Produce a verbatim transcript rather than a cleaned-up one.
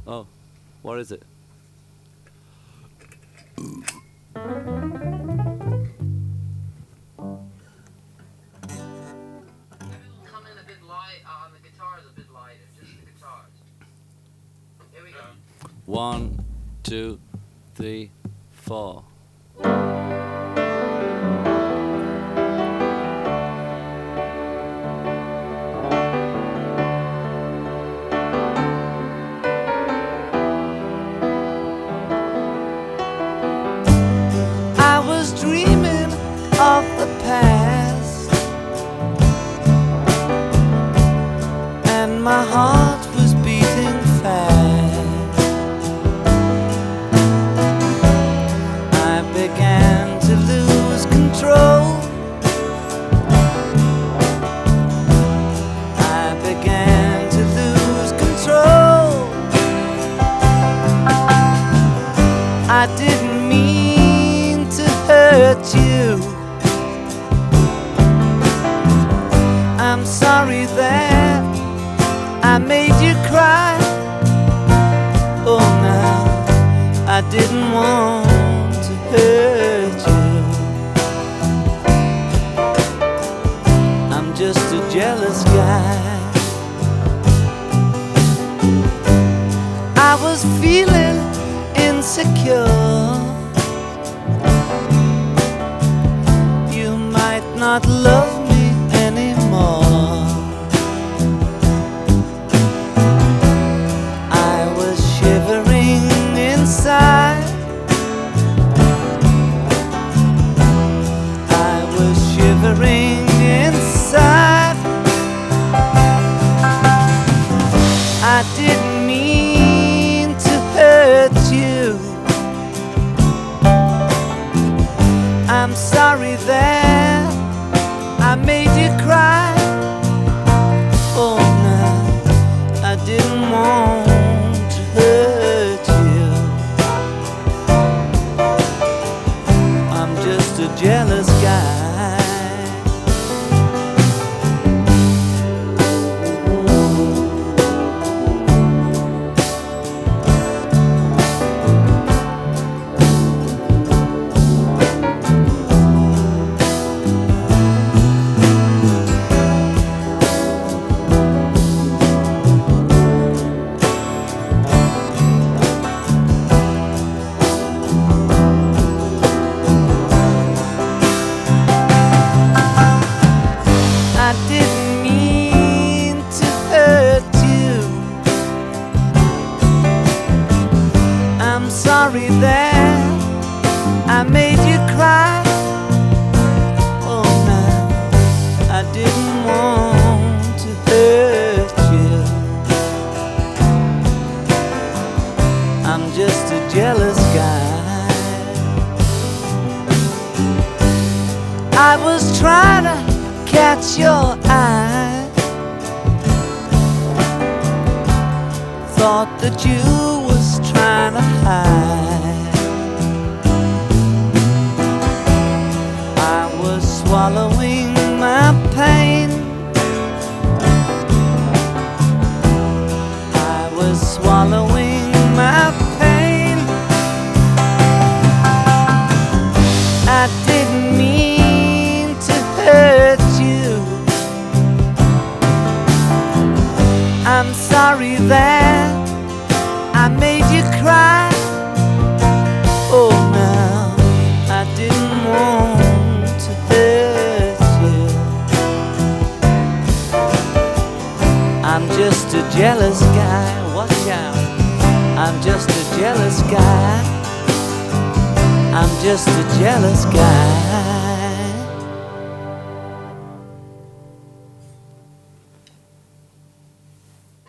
Oh, what is it? Come in a bit light uh, on the guitars, a bit lighter, just the guitars. Here we go. One, two, three, four. I was dreaming of the past, and my heart was beating fast. I began to lose control. I began to lose control. I didn't mean to hurt you. I'm sorry that I made you cry. Oh, no, I didn't want to hurt you. I'm just a jealous guy. I was feeling insecure. You might not love me anymore. I was shivering inside. I was shivering inside. I didn't mean to hurt you. I'm sorry that I made you cry. Oh no, I didn't want to hurt you. I'm just a jealous guy. I didn't mean to hurt you. I'm sorry that I made you cry. Oh no, I didn't want to hurt you. I'm just a jealous guy. I was trying to catch your eye. Thought that you was trying to hide. I was swallowing my pain. I was swallowing my pain. I didn't mean to hurt you. I'm sorry that I made you cry. Oh no, I didn't want to hurt you. I'm just a jealous guy. Watch out, I'm just a jealous guy. I'm just a jealous guy.